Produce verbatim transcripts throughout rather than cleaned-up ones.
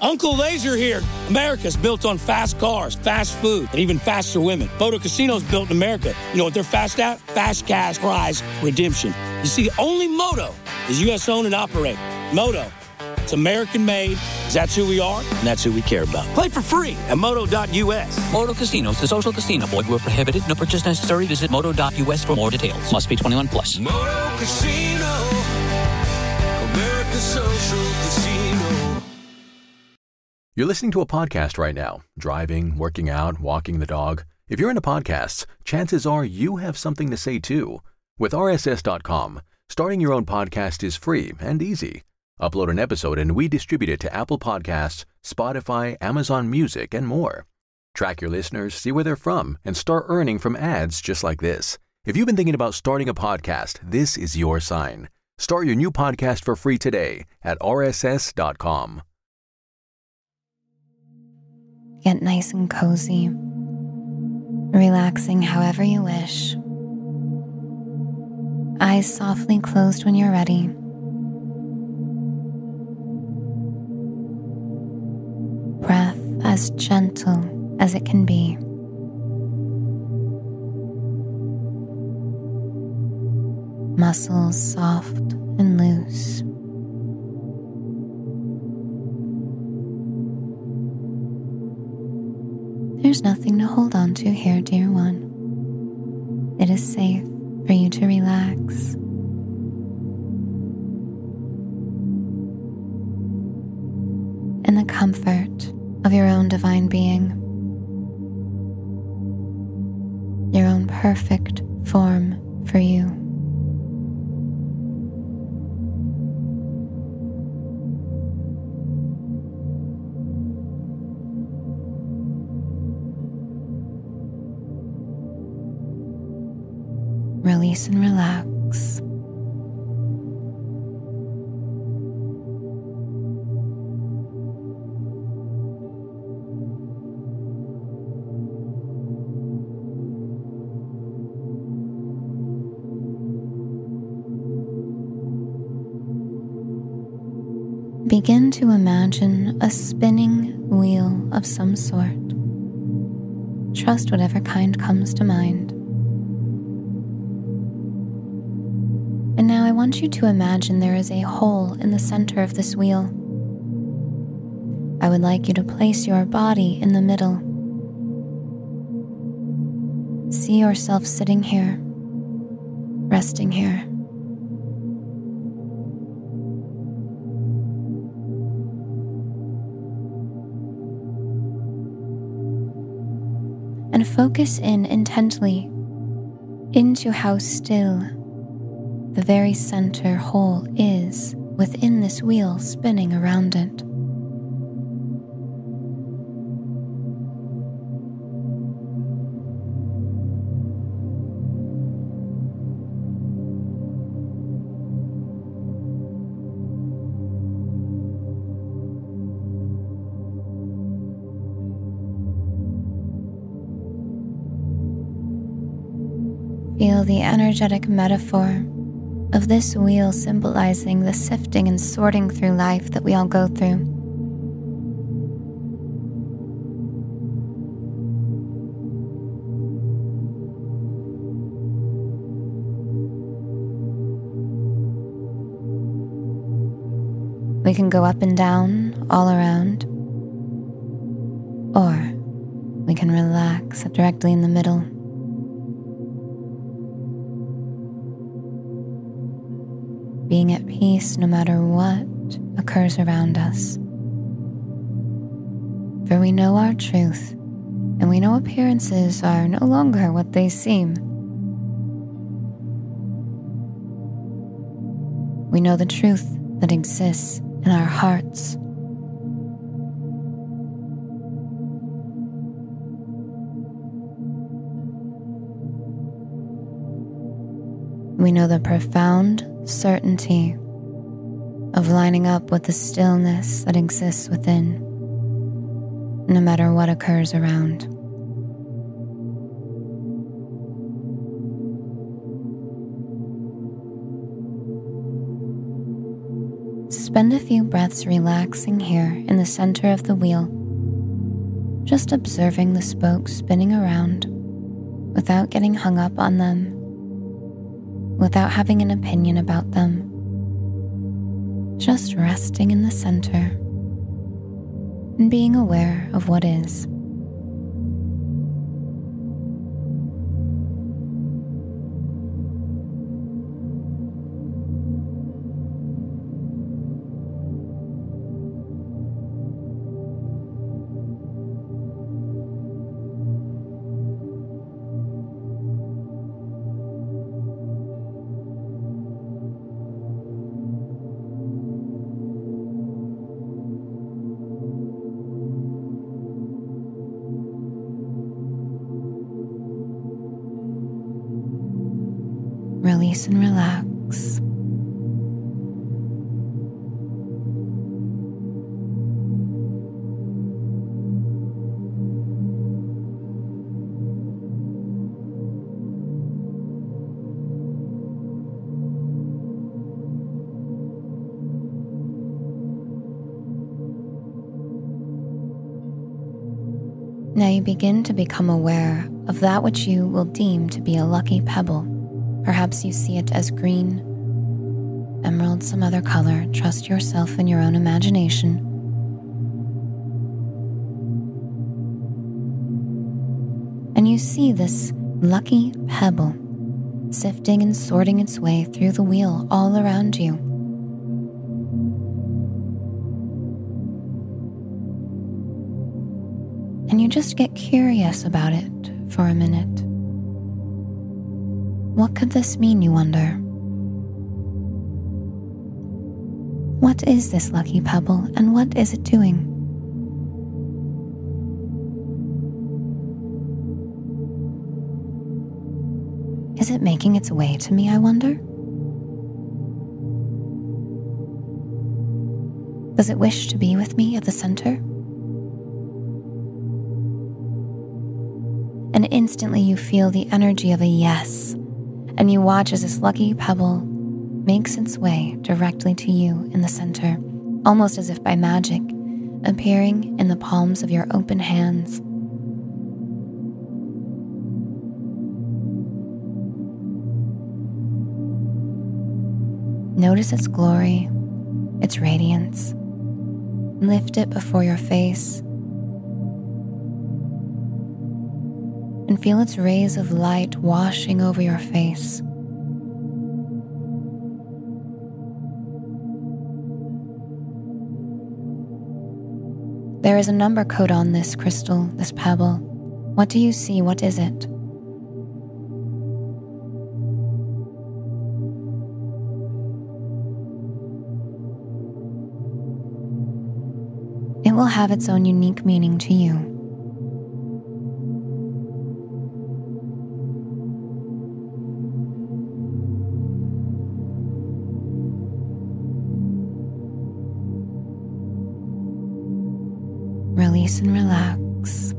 Uncle Laser here. America's built on fast cars, fast food, and even faster women. Moto Casino's built in America. You know what they're fast at? Fast cash prize redemption. You see, only Moto is U S owned and operated. Moto, it's American made. That's who we are, and that's who we care about. Play for free at moto dot U S. Moto Casinos, the social casino. Void where prohibited. No purchase necessary. Visit moto dot U S for more details. Must be twenty-one plus. Moto Casino, America's social casino. You're listening to a podcast right now. Driving, working out, walking the dog. If you're into podcasts, chances are you have something to say too. With R S S dot com, starting your own podcast is free and easy. Upload an episode and we distribute it to Apple Podcasts, Spotify, Amazon Music, and more. Track your listeners, see where they're from, and start earning from ads just like this. If you've been thinking about starting a podcast, this is your sign. Start your new podcast for free today at R S S dot com. Get nice and cozy, relaxing however you wish. Eyes softly closed when you're ready. Breath as gentle as it can be. Muscles soft and loose. There's nothing to hold on to here, dear one. It is safe for you to relax. In the comfort of your own divine being, your own perfect form for you. Release and relax. Begin to imagine a spinning wheel of some sort. Trust whatever kind comes to mind. And now I want you to imagine there is a hole in the center of this wheel. I would like you to place your body in the middle. See yourself sitting here, resting here. And focus in intently into how still the very center hole is within this wheel spinning around it. Feel the energetic metaphor of this wheel symbolizing the sifting and sorting through life that we all go through. We can go up and down, all around, or we can relax directly in the middle. Being at peace no matter what occurs around us. For we know our truth, and we know appearances are no longer what they seem. We know the truth that exists in our hearts. We know the profound certainty of lining up with the stillness that exists within, no matter what occurs around. Spend a few breaths relaxing here in the center of the wheel, just observing the spokes spinning around without getting hung up on them, without having an opinion about them, just resting in the center and being aware of what is. Release and relax. Now you begin to become aware of that which you will deem to be a lucky pebble. Perhaps you see it as green, emerald, some other color. Trust yourself and your own imagination. And you see this lucky pebble sifting and sorting its way through the wheel all around you. And you just get curious about it for a minute. What could this mean, you wonder? What is this lucky pebble, and what is it doing? Is it making its way to me, I wonder? Does it wish to be with me at the center? And instantly you feel the energy of a yes, and you watch as this lucky pebble makes its way directly to you in the center, almost as if by magic, appearing in the palms of your open hands. Notice its glory, its radiance. Lift it before your face and feel its rays of light washing over your face. There is a number code on this crystal, this pebble. What do you see? What is it? It will have its own unique meaning to you. Release and relax.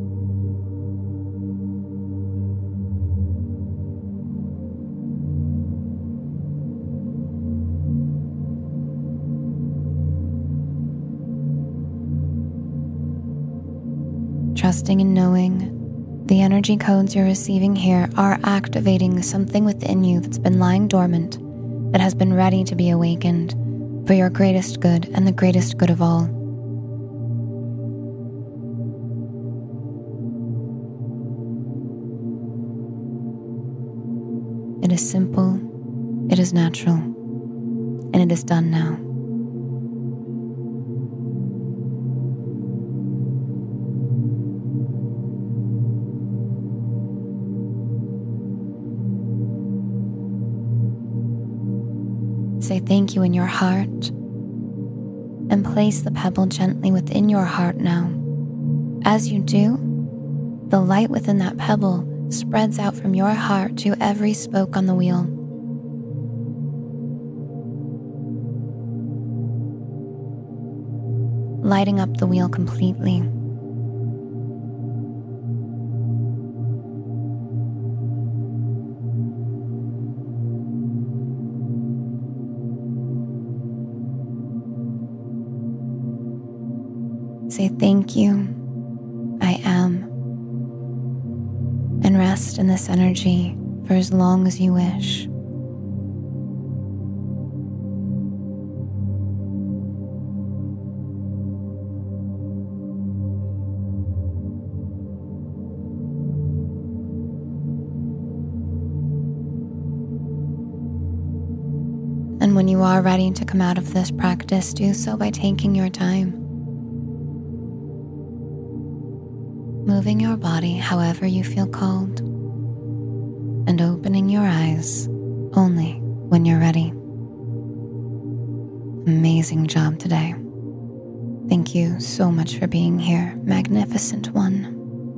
Trusting and knowing the energy codes you're receiving here are activating something within you that's been lying dormant, that has been ready to be awakened for your greatest good and the greatest good of all. It is simple, it is natural, and it is done now. Say thank you in your heart and place the pebble gently within your heart now. As you do, the light within that pebble spreads out from your heart to every spoke on the wheel. Lighting up the wheel completely. Say thank you, I am, and rest in this energy for as long as you wish. And when you are ready to come out of this practice, do so by taking your time. Moving your body however you feel called, and opening your eyes only when you're ready. Amazing job today. Thank you so much for being here, magnificent one.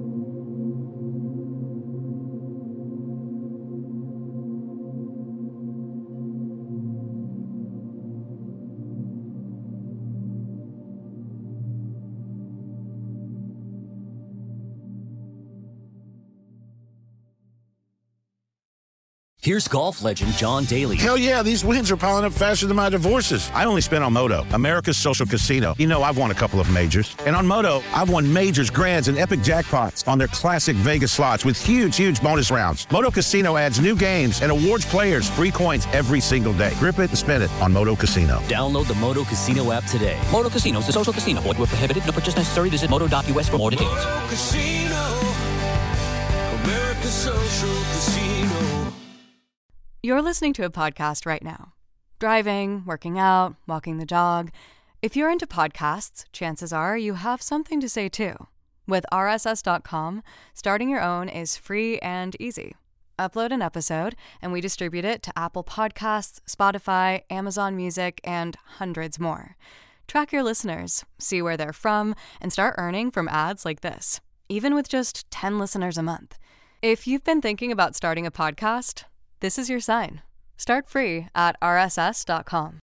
Here's golf legend John Daly. Hell yeah, these wins are piling up faster than my divorces. I only spent on Moto, America's social casino. You know, I've won a couple of majors. And on Moto, I've won majors, grands, and epic jackpots on their classic Vegas slots with huge, huge bonus rounds. Moto Casino adds new games and awards players free coins every single day. Grip it and spin it on Moto Casino. Download the Moto Casino app today. Moto Casino is a social casino. Void where prohibited. No purchase necessary. Visit moto dot U S for more details. Moto Casino, America's social casino. You're listening to a podcast right now. Driving, working out, walking the dog. If you're into podcasts, chances are you have something to say too. With R S S dot com, starting your own is free and easy. Upload an episode, and we distribute it to Apple Podcasts, Spotify, Amazon Music, and hundreds more. Track your listeners, see where they're from, and start earning from ads like this, even with just ten listeners a month. If you've been thinking about starting a podcast, this is your sign. Start free at R S S dot com.